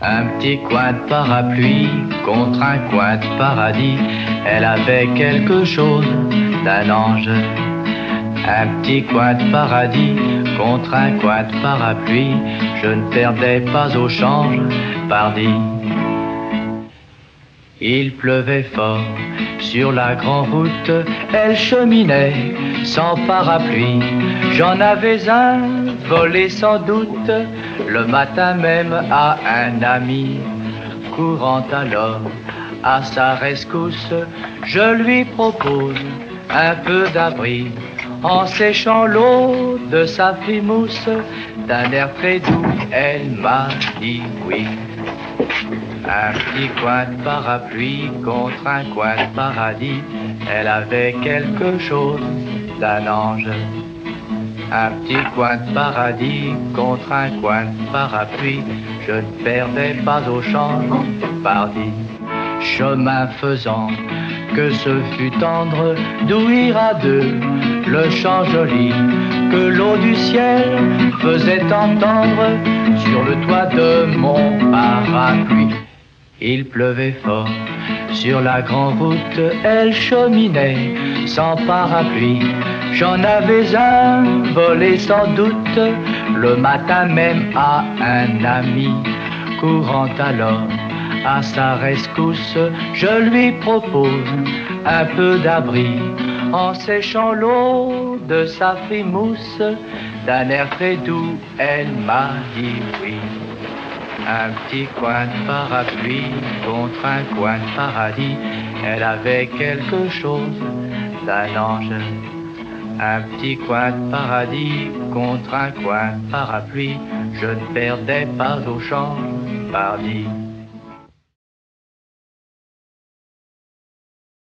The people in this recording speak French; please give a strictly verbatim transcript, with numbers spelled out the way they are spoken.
Un petit coin de parapluie contre un coin de paradis, elle avait quelque chose d'un ange. Un petit coin de paradis contre un coin de parapluie, je ne perdais pas au change, pardi. Il pleuvait fort sur la grande route, elle cheminait sans parapluie. J'en avais un volé sans doute le matin même à un ami. Courant alors à sa rescousse, je lui propose un peu d'abri en séchant l'eau de sa frimousse. D'un air très doux, elle m'a dit oui. Un petit coin de parapluie contre un coin de paradis, elle avait quelque chose d'un ange. Un petit coin de paradis contre un coin de parapluie, je ne perdais pas au change, pardi. Chemin faisant, que ce fut tendre d'ouïr à deux le chant joli que l'eau du ciel faisait entendre sur le toit de mon parapluie. Il pleuvait fort sur la grande route, elle cheminait sans parapluie. J'en avais un volé sans doute le matin même à un ami. Courant alors à sa rescousse, je lui propose un peu d'abri en séchant l'eau de sa frimousse. D'un air très doux, elle m'a dit oui. Un petit coin de parapluie contre un coin de paradis, elle avait quelque chose d'un ange. Un petit coin de paradis contre un coin de parapluie, je ne perdais pas au change, pardi.